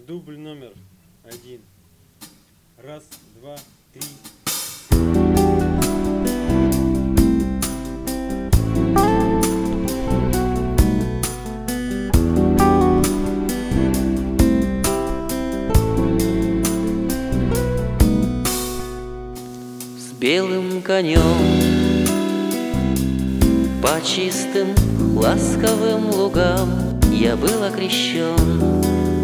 Дубль номер 1. Раз, два, три. С белым конем по чистым ласковым лугам я был окрещен.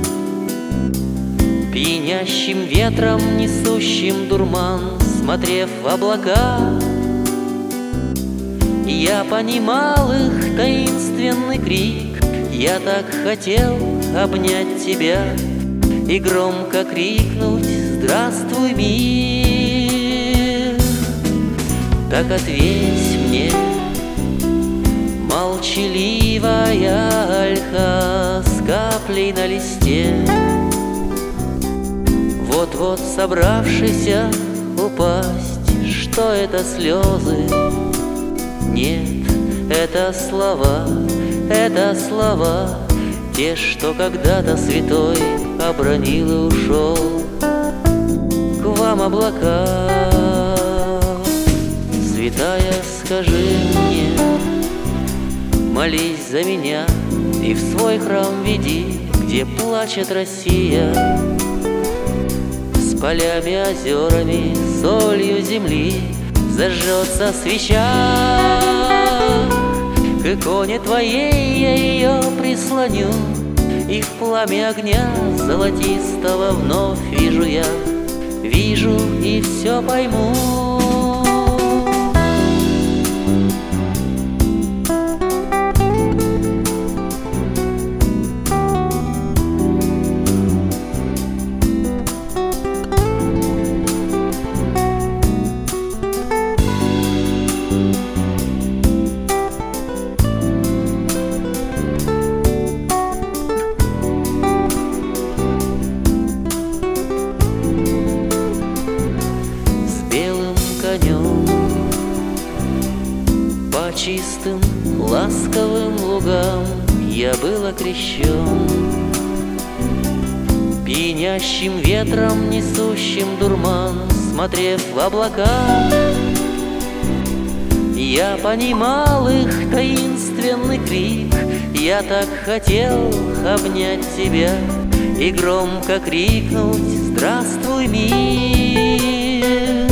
Пьянящим ветром, несущим дурман, смотрев в облака, я понимал их таинственный крик. Я так хотел обнять тебя и громко крикнуть: «Здравствуй, мир!» Так ответь мне, молчаливая ольха с каплей на листе, вот-вот собравшийся упасть. Что это, слезы? Нет, это слова, те, что когда-то святой обронил и ушел к вам облака. Святая, скажи мне, молись за меня и в свой храм веди, где плачет Россия, с полями, озерами, солью земли. Зажжется свеча, к иконе твоей я ее прислоню, и в пламя огня золотистого вновь вижу я, вижу и все пойму. По чистым ласковым лугам я был окрещен. Пьянящим ветром, несущим дурман, смотрев в облака, я понимал их таинственный крик. Я так хотел обнять тебя и громко крикнуть: «Здравствуй, мир!»